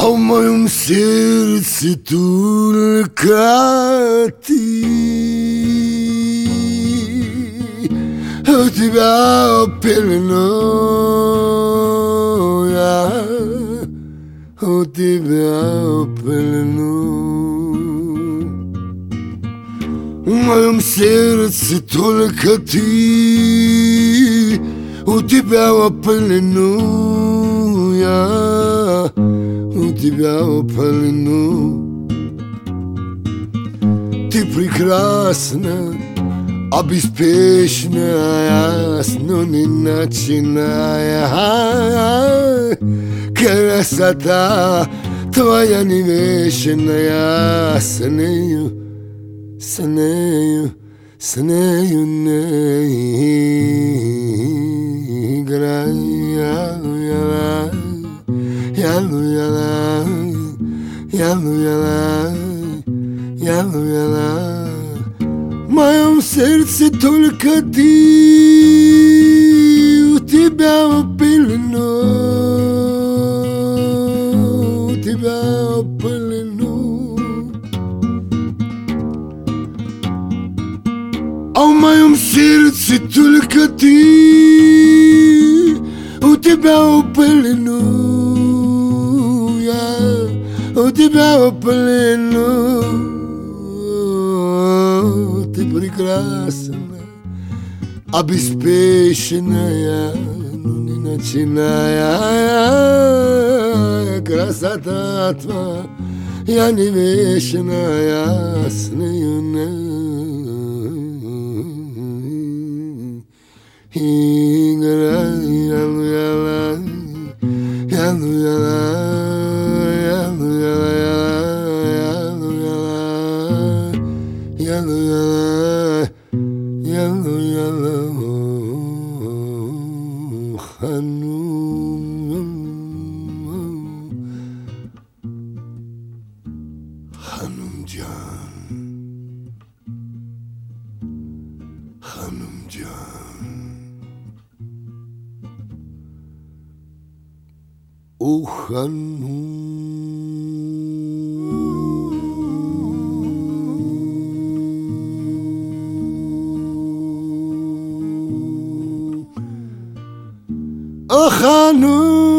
a u mojom srcu только ты. У тебя пелену я, у тебя пелену. В моем сердце только ты, у тебя пелену я, у тебя пелену. Ты прекрасна, обеспеченная, но не начиная. Красота твоя не вечная, с нею не играй. В моем сердце только ты, у тебя пелену, у тебя пелену. А в моем сердце только ты, у тебя пелену я, у тебя пелену. Ты прекрасна, обеспеченная, но не начиная. Красота твоя не вечная, с нею не играй. O Hanum,